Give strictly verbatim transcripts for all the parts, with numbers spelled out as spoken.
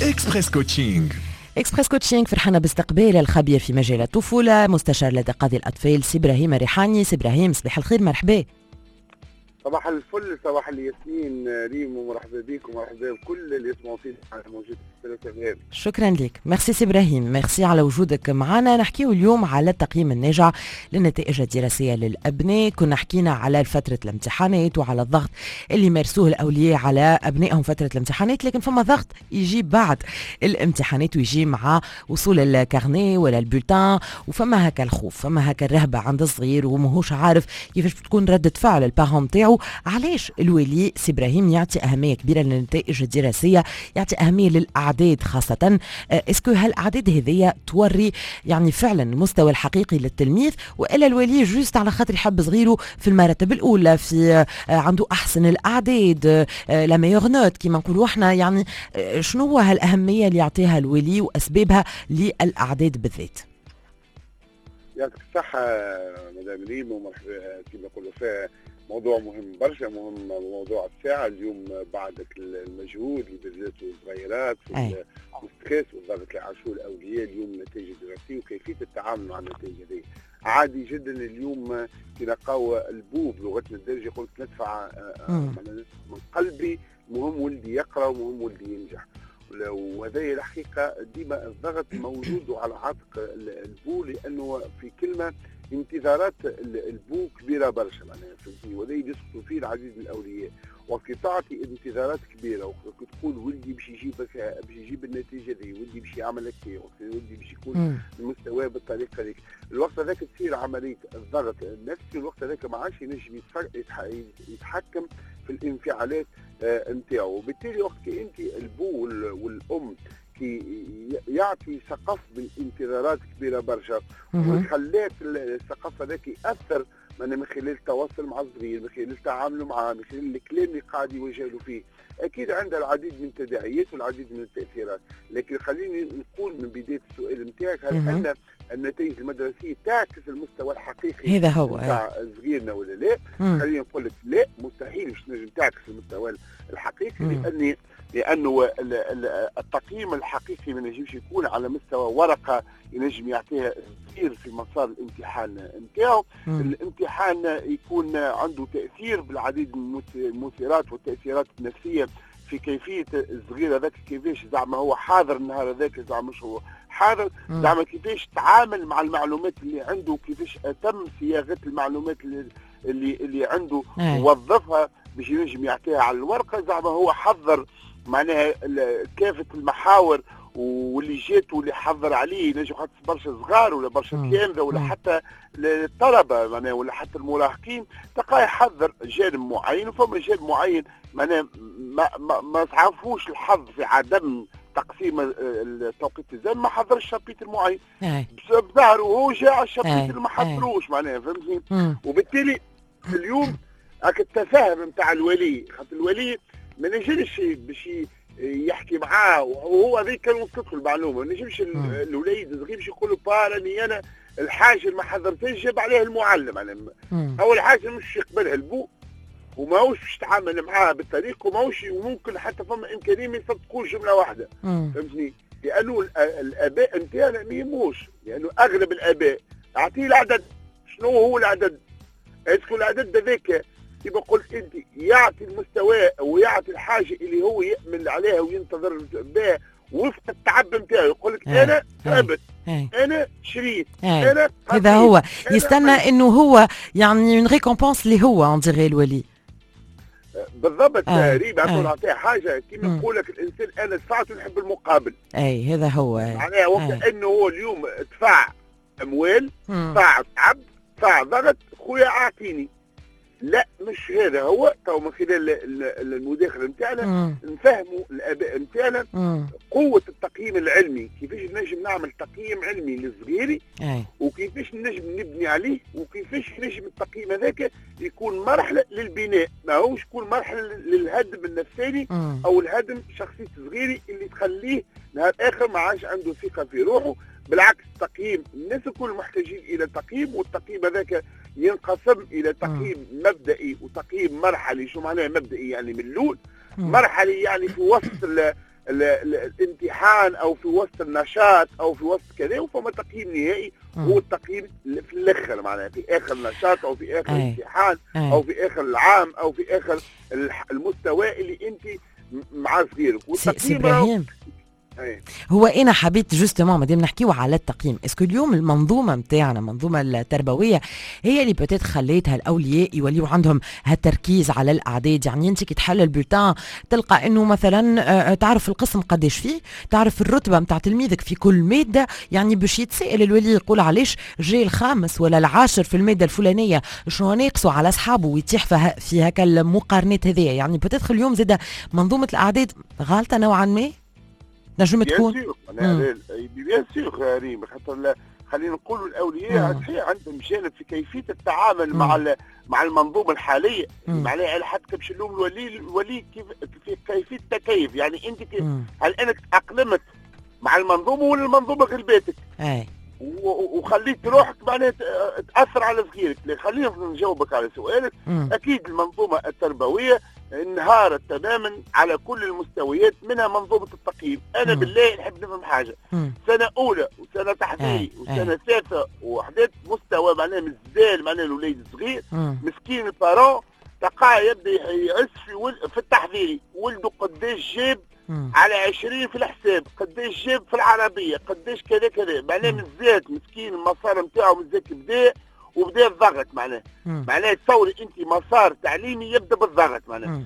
إكسبريس كوتشينج. إكسبريس كوتشينج فرحنا باستقبال الخبير في مجال الطفولة مستشار لدى قاضي الأطفال سي إبراهيم الريحاني. سي إبراهيم صباح الخير، مرحبا. صباح الفل، صباح الياسمين ريم، ومرحبا بك ومرحبا بكل اللي يسمعوا فينا موجود في الثلاثة. شكرا لك، ميرسي سي إبراهيم، ميرسي على وجودك معنا. نحكيو اليوم على التقييم الناجع للنتائج الدراسية للأبناء. كنا حكينا على فترة الامتحانات وعلى الضغط اللي مارسوه الأولياء على أبنائهم فترة الامتحانات، لكن فما ضغط يجي بعد الامتحانات ويجي مع وصول الكارني ولا البولتان، وفما هكا الخوف، فما هكا الرهبة عند الصغير ومهوش عارف كيفاش بتكون ردة فعل البارون تاعو. علاش الولي سي إبراهيم يعطي أهمية كبيرة للنتائج الدراسية، يعطي أهمية للأعداد خاصة؟ اسكو هالأعداد هذيا توري يعني فعلا المستوى الحقيقي للتلميذ، وإلا الولي جوست على خاطر يحب صغيره في المراتب الأولى، في عنده أحسن الأعداد، لا ميور نوت كما نقولوا احنا؟ يعني شنو هو هالأهمية اللي يعطيها الولي وأسبابها للأعداد بالذات؟ يعطيك الصحة مدام ريم، ومرحبا. كما نقولوا فيها موضوع مهم برشا، مهم موضوع الساعة اليوم بعد المجهود اللي بذلته الصغيرات والستريس والضغط اللي عاشوه الأولياء. اليوم نتائج دراسية وكيفية التعامل مع النتائج هذه عادي جدا. اليوم كي نلقاو البو بلغتنا الدارجة يقول ندفع من قلبي، مهم ولدي يقرأ ومهم ولدي ينجح. وهذه الحقيقة ديما الضغط موجود على عاتق البو، لأنه في كلمة انتظارات البو كبيرة برشا معناها فهمتني، وهذا يسقطوا فيه العديد من الأولياء. وكي تعطي انتظارات كبيرة وكي تقول ولدي باش يجيب باش يجيب النتيجة دي، ولدي باش يعمل هكا، ولدي باش يكون المستوى بالطريقة هذيك، الوقت هذاك تصير عملية الضغط النفسي. الوقت هذاك ما عادش ينجم يتحكم في الانفعالات نتاعو، وبالتالي وقت كي انت البو والام كي يعطي سقف بالانتظارات كبيره برشا، وخلات السقف هذاك ياثر من خلال التواصل مع الصغير، من خلال التعامل معاه، من خلال الكلام اللي قاعد يوجه له فيه. اكيد عندها العديد من التداعيات والعديد من التاثيرات، لكن خليني نقول من بدايه السؤال نتاعك، هل ان النتائج المدرسيه تعكس المستوى الحقيقي هذا هو تاع صغيرنا ولا لا؟ خليني نقول لك لا، مستحيل باش تنجم تعكس المستوى الحقيقي، لاني لانه التقييم الحقيقي ما ينجمش يكون على مستوى ورقه ينجم يعطيها تأثير في مسار الامتحان نتاعو. الامتحان يكون عنده تأثير بالعديد من المثيرات والتأثيرات النفسية في كيفية الصغير هذاك، كيفاش زعما هو حاضر النهار هذاك، زعما مش هو حاضر، زعما كيفاش تعامل مع المعلومات اللي عنده، كيفاش أتم صياغة المعلومات اللي اللي, اللي عنده ووظفها باش ينجم يعطيها على الورقة. زعما هو حضر معناها كافة المحاور واللي جات واللي حضر عليه، نجم حتى برشا صغار ولا برشا تلامذة ولا حتى الطلبة معناها ولا حتى المراهقين، تلقاه يحضر جانب معين، وفما جانب معين معناها ما ما, ما تعرفوش الحظ في عدم تقسيم التوقيت الزمني، ما حضرش شابيتر معين بظهره وهو جاء على الشابيتر اللي ما حضروش معناها فهمتني. وبالتالي اليوم هاك التفاهم نتاع الولي، خاطر الولي ما نجمش باش يحكي معاه وهو هذيك كان وصلت له المعلومه، ما نجمش الوليد الصغير باش يقول له با راني انا الحاجه اللي ما حضرتهاش جاب عليها المعلم، يعني اول حاجه مش يقبلها البو وماهوش باش يتعامل معاها بالطريق، وماهوش وممكن حتى فما امكانيه ما يصدقوش جمله واحده فهمتني، لانه الاباء نتاعنا ما يهموش، لانه اغلب الاباء اعطيه العدد. شنو هو العدد؟ اسكو العدد هذاك كيما قلت انت يعطي المستوى ويعطي الحاجه اللي هو يأمل عليها وينتظر بها وفق التعب نتاعو. يقول لك انا تعبت، انا شريت، انا هذا هو يستنى انه هو يعني من ريكومبونس اللي هو انديغي الولي بالضبط. ريبه نقول نعطيه حاجه كيما نقول لك الانسان انا دفعت نحب المقابل. اي هذا هو معناها وقت انه هو اليوم دفع اموال، دفع تعب، دفع ضغط، خويا اعطيني. لا مش هذا هو. تو من خلال المداخله نتاعنا نفهموا الاباء نتاعنا قوه التقييم العلمي، كيفاش نجم نعمل تقييم علمي للصغيري وكيفاش نجم نبني عليه، وكيفاش نجم التقييم هذاك يكون مرحله للبناء، ماهوش يكون مرحله للهدم النفساني او الهدم شخصيه صغيري اللي تخليه نهار اخر ما عادش عنده ثقه في روحه. بالعكس التقييم الناس الكل محتاجين الى تقييم، والتقييم هذاك ينقسم الى تقييم م. مبدئي وتقييم مرحلي. شو معناه مبدئي؟ يعني من الاول، مرحلي يعني في وسط الامتحان او في وسط النشاط او في وسط كذا، وفما تقييم نهائي هو التقييم في الاخر معناها في اخر النشاط او في اخر الامتحان او في اخر العام او في اخر المستوى اللي انت مع صغيرك. والتقييم هو انا حبيت جوستومون مادام نحكيو على التقييم، اسكو اليوم المنظومه نتاعنا المنظومه التربويه هي اللي بتات خليتها الاولياء يوليو عندهم هالتركيز على الاعداد؟ يعني انت كي تحل البلتان تلقى انه مثلا تعرف القسم قداش فيه، تعرف الرتبه نتاع تلميذك في كل ماده، يعني باش يتسائل الولي يقول علاش جاي الخامس ولا العاشر في الماده الفلانيه، شنو ناقصوا على اصحابه، ويتيح في هكا المقارنات هذيا. يعني بتات اليوم زاده منظومه الاعداد غالطه نوعا ما نجم تكون. بيان سور ريم، خاطر خلينا نقولوا الاولياء صحيح عندهم جانب في كيفيه التعامل مم. مع مع المنظومه الحاليه، معناها على حد كبش اللوم الولي الولي كيف في كيفيه التكيف. يعني انت كيف هل انك تاقلمت مع المنظومه ولا المنظومه غلبتك؟ اي وخليت روحك معناها تاثر على صغيرك. خلينا نجاوبك على سؤالك. مم. اكيد المنظومه التربويه انهارت تماما على كل المستويات، منها منظومه التقييم. انا مم. بالله نحب نفهم حاجه. مم. سنه اولى وسنه تحضيري وسنه ثالثه وحدات مستوى معناها مازال معناها الوليد صغير مسكين البارون تلقاه يبدا يعس في ول... في التحضيري ولده قداش جاب على عشرين في الحساب، قداش جاب في العربيه، قداش كذا كذا، معناه مازال مسكين المسار نتاعو مازال بدا وبدا الضغط. معناه معناه تصوري انت مسار تعليمي يبدا بالضغط. معناه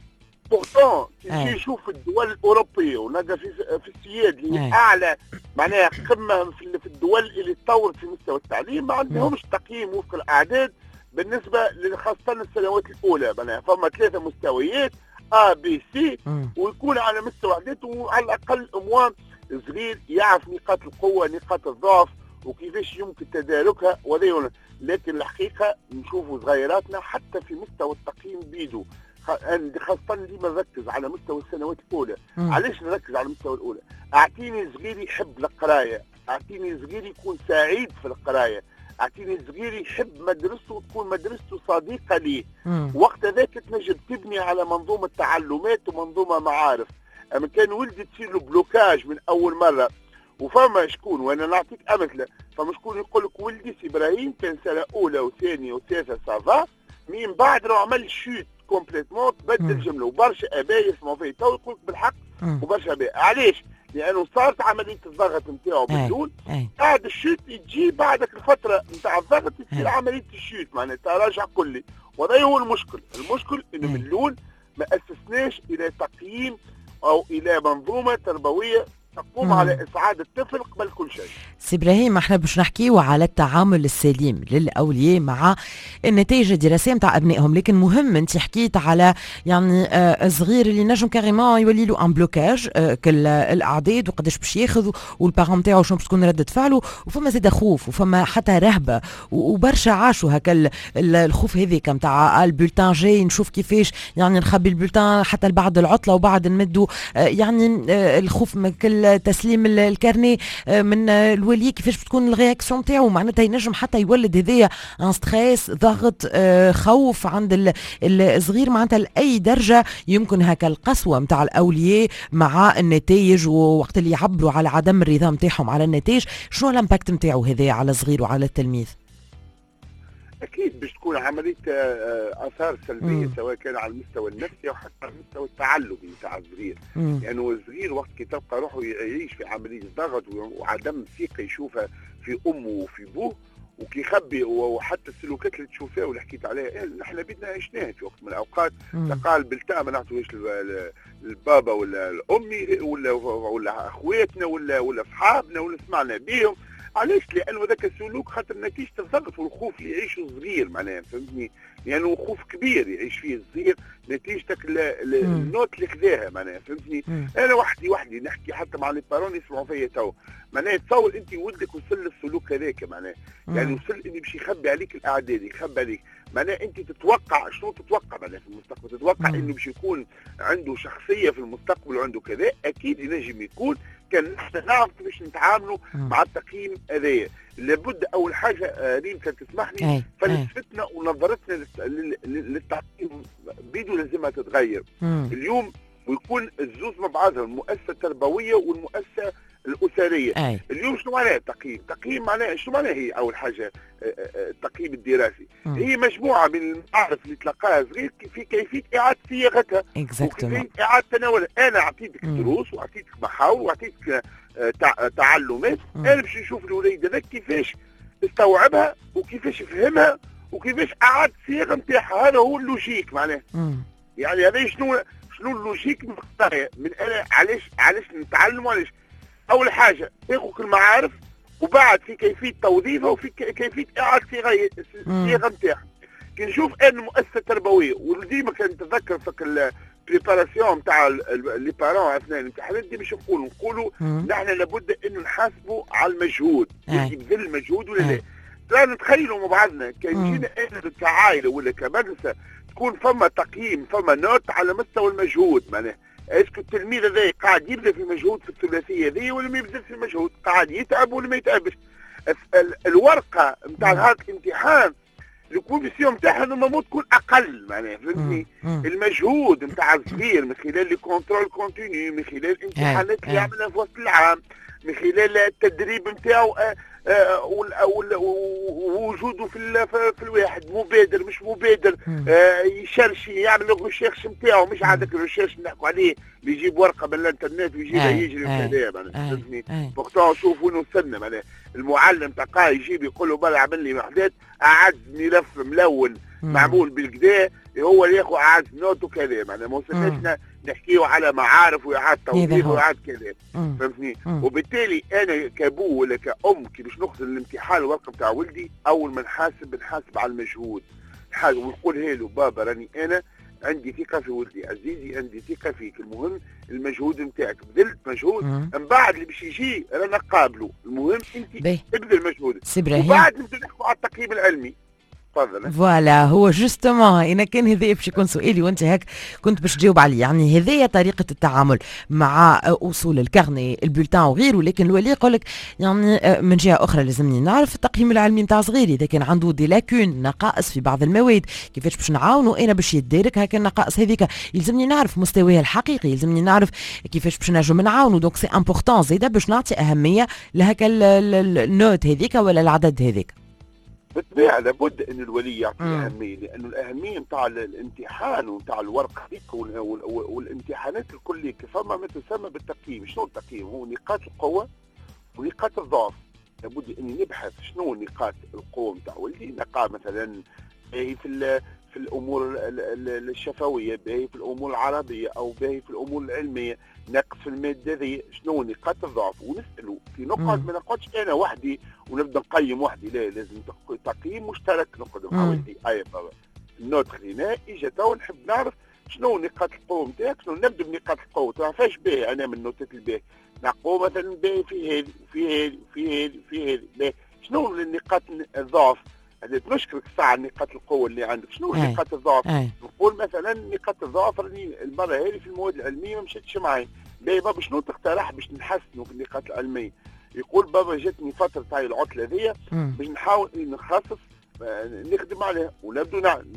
بورتون كي نشوف الدول الاوروبيه ونلقى في في السياد اللي اعلى معناها قمه في الدول اللي تطورت في مستوى التعليم ما عندهمش تقييم وفق الاعداد بالنسبه خاصه السنوات الاولى. معناها فما ثلاثه مستويات ا بي سي، ويكون على مستوى اعداد وعلى الاقل اموان صغير يعرف نقاط القوه نقاط الضعف وكيفاش يمكن تداركها ولا. لكن الحقيقه نشوفوا صغيراتنا حتى في مستوى التقييم بيدو، خاصه ديما نركز على مستوى السنوات الاولى. علاش نركز على المستوى الاولى؟ اعطيني صغير يحب القرايه، اعطيني صغير يكون سعيد في القرايه، اعطيني صغير يحب مدرسته وتكون مدرسته صديقه ليه. وقت ذاك تنجم تبني على منظومه تعلمات ومنظومه معارف. اما كان ولدي تصير له بلوكاج من اول مره، وفما شكون وانا نعطيك امثله، فما شكون يقول لك ولدي سي ابراهيم كان سنه اولى وثانيه وثالثه سافا، من بعد راه عمل شوت كومبليتمون بدل الجمله. وبرشا اباء يسمعوا فيه تو يقول لك بالحق وبرشا اباء علاش؟ لانه صارت عمليه الضغط نتاعو باللول، بعد الشوت تجي بعدك الفتره نتاع الضغط تصير عمليه الشوت معناتها تراجع كلي. وهذا هو المشكل. المشكل انه من الاول ما اسسناش الى تقييم او الى منظومه تربويه تقوم مم. على اسعاد الطفل قبل كل شيء. سي ابراهيم احنا باش نحكيو على التعامل السليم للاولياء مع النتائج الدراسيه نتاع ابنائهم، لكن مهم انت حكيت على يعني آه صغير اللي نجم كاريمون يولي له ان بلوكاج آه كل الاعداد وقداش باش ياخذ والبارون نتاعو شنو باش تكون رده فعله، وفما زاد خوف وفما حتى رهبه وبرشا عاشوا هكا الخوف هذيك نتاع البولتان جاي نشوف كيفاش يعني نخبي البولتان حتى بعد العطله وبعد نمدوا آه يعني آه الخوف من كل تسليم الكارني من الولي كيفاش بتكون الرياكسيون نتاعو. معناتها ينجم حتى يولد هذايا ان ستريس ضغط خوف عند الصغير معناتها لاي درجه يمكن هكا القسوه نتاع الاولياء مع النتائج، ووقت اللي يعبروا على عدم الرضا نتاعهم على النتائج شنو الامباكت نتاعو هذايا على الصغير وعلى التلميذ؟ اكيد باش تكون عمليه اثار سلبيه مم. سواء كان على المستوى النفسي او حتى على المستوى التعلمي نتاع الصغير. لانه يعني الصغير وقت كي تلقى روحه يعيش في عمليه ضغط وعدم ثقه يشوفها في امه وفي بوه وكي يخبي، وحتى السلوكات اللي تشوفها واللي حكيت عليها نحن بدنا عشناها في وقت من الاوقات. تلقى البلتان ما نعطوهاش البابا ولا الامي ولا ولا اخواتنا ولا ولا اصحابنا ولا سمعنا بهم. علاش؟ لانه ذاك السلوك خاطر نتيجه الضغط والخوف اللي يعيشه الصغير معناها فهمتني، لانه يعني خوف كبير يعيش فيه الصغير نتيجتك النوت اللي خذاها معناها فهمتني. انا وحدي وحدي نحكي حتى مع لي بارون يسمعوا فيا تو معناها تصور انت ولدك وصل للسلوك هذاك معناها يعني وصل انه باش يخبي عليك الاعداد يخبي عليك معناها انت تتوقع شنو تتوقع معناها في المستقبل، تتوقع انه باش يكون عنده شخصيه في المستقبل وعنده كذا. اكيد ينجم يكون كان نحن نعرف كيفاش نتعاملوا مع التقييم هذايا. لابد اول حاجه ريم كان تسمحني فلسفتنا ونظرتنا للتقييم بيدو لازمها تتغير. مم. اليوم ويكون الزوز مع بعضهم، المؤسسه التربويه والمؤسسه الاسريه. أي. اليوم شنو معناه تقييم؟ تقييم معناه شنو معناه هي اول حاجه التقييم الدراسي؟ م. هي مجموعه من المعارف اللي تلقاها صغير في كيفيه اعاده صياغتها وكيفيه اعاده تناولها. انا اعطيتك دروس واعطيتك محاور واعطيتك تعلمات، انا باش نشوف الوليد هذاك كيفاش استوعبها وكيفاش يفهمها وكيفاش اعاد الصياغه نتاعها. هذا هو اللوجيك معناه. يعني هذا شنو شنو اللوجيك من من انا علاش علاش نتعلم وعلاش. اول حاجه تاخذ المعارف وبعد في كيفيه توظيفها وفي كيفيه اعاده الصياغه نتاعها. كي نشوف ان المؤسسه التربويه وديما كنتذكر في البريباراسيون نتاع لي بارون اثناء الامتحانات دي باش نقولوا نقولوا نحن لابد انه نحاسبوا على المجهود، يبذل المجهود ولا لا. لا نتخيلوا مع بعضنا كان جينا احنا كعائله ولا كمدرسه تكون فما تقييم فما نوت على مستوى المجهود. معناها اسكو التلميذ هذا قاعد يبذل في مجهود في الثلاثيه هذه ولا ما يبذلش في المجهود؟ قاعد يتعب ولا ما يتعبش؟ الورقه نتاع هذا الامتحان الكوفيسيون نتاعها نورمالمون تكون اقل. معناها فهمتني؟ المجهود نتاع الصغير من خلال لي كونترول كونتينيو، من خلال الامتحانات اللي يعملها في وسط العام، من خلال التدريب نتاعو ووجوده في في الواحد مبادر مش مبادر، آه يشرش يعمل الريشيرش نتاعو، مش عادك الريشيرش نحكوا عليه اللي يجيب ورقه من الانترنت ويجيبها يجري وكذا. معناها فهمتني؟ بورتون شوف وين وصلنا. معناها المعلم تلقاه يجيب يقول له بلا عمل لي وحدات اعد ملف ملون معمول بالكدا هو اللي ياخذ اعاد نوت وكذا. معناها ما وصلناش نحكيو على معارف واعاده توظيف واعاده كذا. فهمتني؟ وبالتالي انا كابو ولا كأم كي باش نخزن الامتحان الورقه نتاع ولدي اول ما نحاسب نحاسب على المجهود، حاجه ونقولها له بابا راني انا عندي ثقه في ولدي عزيزي، عندي ثقه فيك، المهم المجهود نتاعك، بذلت مجهود من بعد اللي باش يجي رانا قابله، المهم انت ابذل مجهودك وبعد نبدا نحكوا على التقييم العلمي. فوالا هو جوستومون انا كان هذايا باش يكون سؤالي وانت هيك كنت باش تجاوب عليه. يعني هذايا طريقه التعامل مع اصول الكارني البولتان وغيره، لكن الولي يقول لك يعني من جهه اخرى لازمني نعرف التقييم العلمي نتاع صغيري اذا كان عنده دي لاكون نقائص في بعض المواد كيفاش باش نعاونوا انا باش يدارك هكا النقائص هذيك. يلزمني نعرف مستواه الحقيقي، يلزمني نعرف كيفاش باش نجم نعاونوا. دونك سي امبورطون زيدا باش نعطي اهميه لهكا النوت هذيك ولا العدد هذيك. بالطبيعه لابد ان الولي يعطي اهميه، لانه الاهميه نتاع الامتحان ونتاع الورقه هذيك والامتحانات الكليه فما ما تسمى بالتقييم. شنو التقييم؟ هو نقاط القوه ونقاط الضعف. لابد اني نبحث شنو نقاط القوه نتاع ولدي، نقا مثلا باهي في في الامور الشفويه، باهي في الامور العربيه، او باهي في الامور العلميه، نقص في الماده ذي، شنو نقاط الضعف، ونسالوا في نقاط. ما نقعدش انا وحدي ونبدا نقيم وحدي، لا لازم تقييم مشترك. نقعد مع ولدي اي بابا النوت خليناه اجا تو نحب نعرف شنو نقاط القوه نتاعك، شنو نبدا بنقاط القوه. ما فيهاش باهي انا من النوتات الباهي نقول مثلا باهي في هذه وفي هذه وفي هذه وفي هذه، شنو النقاط الضعف؟ هذا نشكرك الساعه نقاط القوه اللي عندك. شنو نقاط الضعف؟ نقول مثلا نقاط الضعف راني المره هذه في المواد العلميه ما مشيتش معي. باهي بابا شنو تقترح باش نحسنوا في النقاط العلميه؟ يقول بابا جاتني فتره تاع العطله ذي باش نحاول نخصص نخدم عليها ونبدو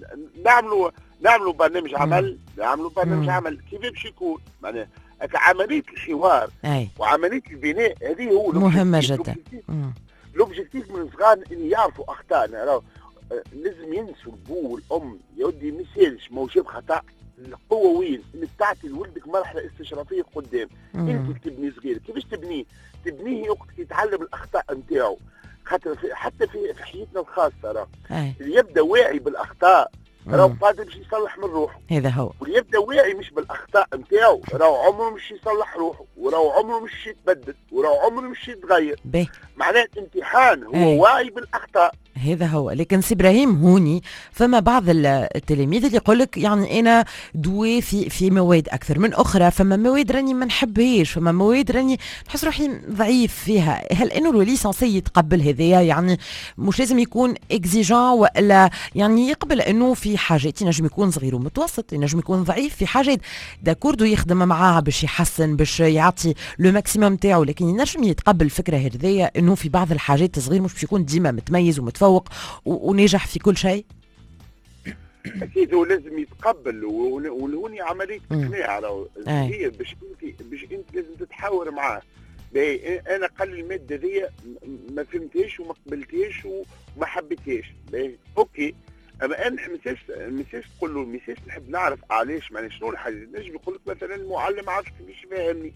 نعملوا نعملوا برنامج عمل نعملوا برنامج عمل كيف باش يكون. معناها عمليه الحوار وعمليه البناء هذه هو مهمه جدا. لوبجيكتيف من الصغار ان يعرفوا اخطائنا. راهو لازم ينسوا البو والام يا ودي ما يسالش موجب خطا. القوه وين؟ انك تعطي لولدك مرحله استشرافيه قدام. انت تبني صغير كيفاش تبنيه؟ تبنيه وقت يتعلم الاخطاء نتاعو، خاطر حتى في في حياتنا الخاصه راه اللي يبدا واعي بالاخطاء راهو قادر باش يصلح من روحه. هذا هو. واللي يبدا واعي مش بالاخطاء نتاعو راهو عمره مش يصلح روحه، وراهو عمره مش يتبدل، وراهو عمره مش يتغير. معناه الامتحان هو أي. واعي بالاخطاء. هذا هو. لكن سي ابراهيم هوني فما بعض التلاميذ اللي يقول لك يعني انا دوي في في مواد اكثر من اخرى، فما مواد راني ما نحبهاش، فما مواد راني نحس روحي ضعيف فيها. هل انه الولي سانسي يتقبل هذايا؟ يعني مش لازم يكون اكزيجون ولا يعني يقبل انه في حاجات ينجم يكون صغير ومتوسط، ينجم يكون ضعيف في حاجات داكوردو يخدم معاها باش يحسن باش يعطي لو ماكسيموم نتاعو، لكن ينجم يتقبل الفكره هذيا انه في بعض الحاجات صغير مش باش يكون ديما متميز ومتفوق وناجح في كل شيء. اكيد هو لازم يتقبل، وهوني عمليه اقناع. هي باش انت باش انت لازم تتحاور معاه. باهي انا قال لي الماده دي ما فهمتهاش وما قبلتهاش وما حبيتهاش، باهي اوكي. اما انا مازالش مازالش تقول له مازالش نحب نعرف علاش، معناها شنو الحاجه. نجم يقول لك مثلا المعلم عارف كيفاش يفهمني،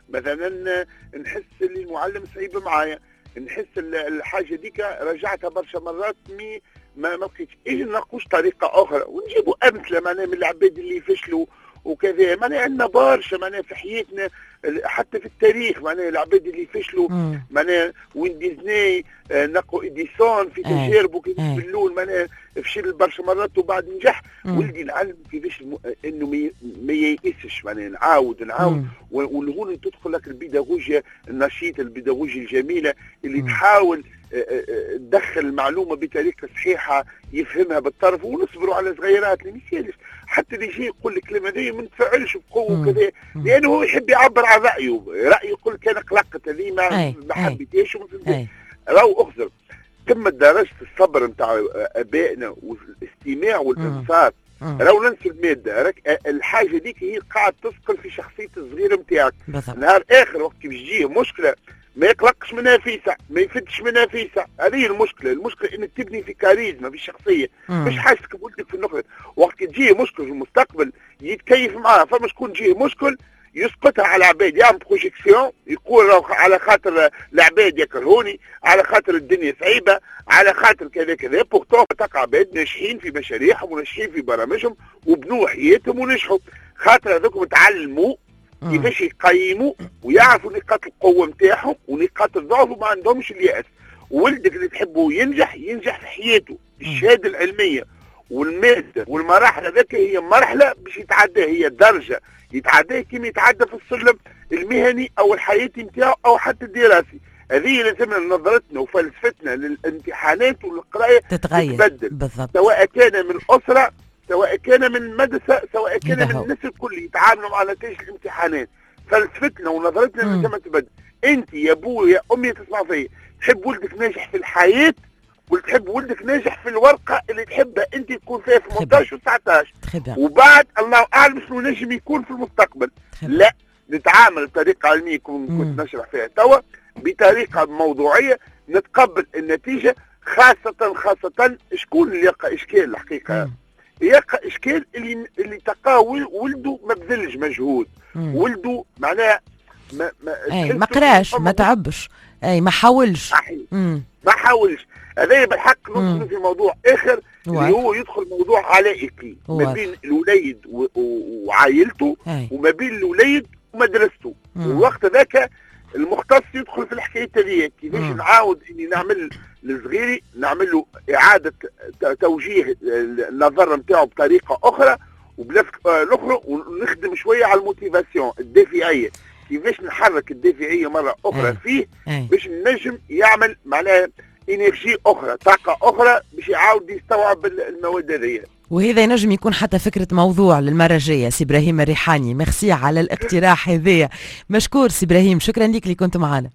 مثلا نحس اللي المعلم صعيب معايا، نحس الحاجه ديك رجعتها برشا مرات مي ما ما بقيتش. اجي نناقش طريقه اخرى ونجيبوا امثله معناها من العباد اللي فشلوا وكذا. معناها عندنا برشا معناها في حياتنا، حتى في التاريخ معناها العباد اللي فشلوا معناها وين ديزني، نقو اديسون في تجاربه كيف باللون معناها فشل برشا مرات وبعد نجح. ولدي نعلم كيفاش الم... انه ما ييأسش معناها نعاود نعاود. وهون تدخل لك البيداغوجيا النشيطه، البيداغوجيا الجميله اللي مم. تحاول تدخل المعلومه بطريقه صحيحه يفهمها بالطرف. ونصبروا على صغيرات اللي ميسالش حتى اللي يجي يقول لك كلمه هذه ما نتفاعلش بقوه وكذا، لانه هو يحب يعبر عن رايه. رايه يقول كان قلقت هذه ما ما حبيتهاش وما فهمتهاش. راهو اخزر ثم درجه الصبر نتاع ابائنا والاستماع والانصات. راهو ننسى الماده، راك الحاجه ديك هي قاعد تثقل في شخصيه الصغير نتاعك. نهار اخر وقت كيف تجيه مشكله ما يقلقش منها فيسع، ما يفتش منها فيسع. هذه المشكله، المشكله انك تبني في كاريزما في شخصيه، مش حاجتك بولدك في النقطه. وقت تجيه مشكل في المستقبل يتكيف معاه. فما شكون تجيه مشكل يسقطها على العباد، يعمل بروجيكسيون يقول على خاطر العباد يكرهوني، على خاطر الدنيا صعيبه، على خاطر كذا كذا. بورتون تقع عباد ناجحين في مشاريعهم وناجحين في برامجهم وبنوا حياتهم ونجحوا، خاطر هذوك تعلموا كيفاش يقيموا ويعرفوا نقاط القوه نتاعهم ونقاط الضعف وما عندهمش اليأس. وولدك اللي تحبه ينجح ينجح في حياته. الشهاده العلميه والماده والمراحل هذاك هي مرحله باش يتعداها، هي درجه يتعداها كيما يتعدى في السلم المهني او الحياتي نتاعو او حتى الدراسي. هذه لازمنا نظرتنا وفلسفتنا للامتحانات والقرايه تتغير تتبدل بالضبط. سواء كان من اسره، سواء كان من مدرسه، سواء كان من الناس الكل يتعاملوا مع نتائج الامتحانات. فلسفتنا ونظرتنا لازم تتبدل. انت يا ابوي يا امي تسمع فيا، تحب ولدك ناجح في الحياه ولا تحب ولدك ناجح في الورقه اللي تحبها انت تكون فيها في ثمانية عشر و تسعة عشر، وبعد الله اعلم شنو نجم يكون في المستقبل. لا، نتعامل بطريقه علميه كنت نشرح فيها توا، بطريقه موضوعيه نتقبل النتيجه. خاصه خاصه شكون اللي يلقى اشكال الحقيقه؟ يلقى اشكال اللي اللي تلقاه ولده ما بذلش مجهود، ولده معناها ما ما اي ما قراش ما تعبش، اي ما حاولش ما حاولش. هذا بالحق ندخل في موضوع اخر اللي هو يدخل موضوع علائقي ما بين الوليد وعائلته وما بين الوليد ومدرسته. والوقت ذاك المختص يدخل في الحكايه هذه، كيفاش نعاود اني نعمل لصغيري نعمل له اعاده توجيه النظر نتاعو بطريقه اخرى وبالافكار الاخرى، ونخدم شويه على الموتيفاسيون الدافعيه، كيفاش نحرك الدافعيه مره اخرى أي. فيه أي. باش النجم يعمل معناها انرجي اخرى، طاقه اخرى باش يعاود يستوعب المواد هذه. وهذا ينجم يكون حتى فكرة موضوع للمرة الجاية. سي إبراهيم الريحاني، ميرسي على الاقتراح هذايا. مشكور سي إبراهيم، شكرا لك اللي كنت معنا.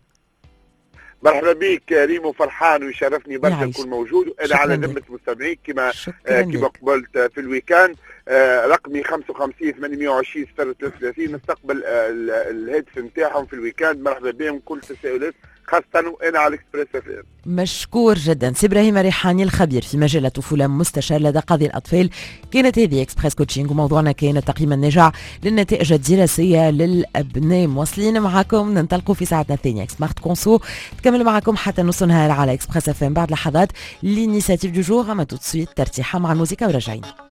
مرحبا بك ريمو، فرحان ويشرفني برشا نكون موجود. انا على ذمه المستمعين كما آه كما قبلت في الويكاند. آه رقمي خمسة وخمسين ثمانمائة وعشرين صفر ثلاثة وثلاثين، نستقبل آه الهاتف نتاعهم في الويكاند. مرحبا بهم، كل تساؤلات خاصة وأنا على الإكسبريس اف ام. مشكور جدا سي إبراهيم الريحاني الخبير في مجال الطفولة، مستشار لدى قاضي الأطفال. كانت هذه إكسبريس كوتشينج وموضوعنا كان تقييم النجاح للنتائج الدراسية للأبناء. مواصلين معكم، ننطلقوا في ساعتنا الثانية سمارت كونسو تكمل معكم حتى نص نهار على إكسبريس اف ام. بعد لحظات لينيسياتيف دو جور، أما تو سويت ترتيحة مع الموسيقى وراجعين.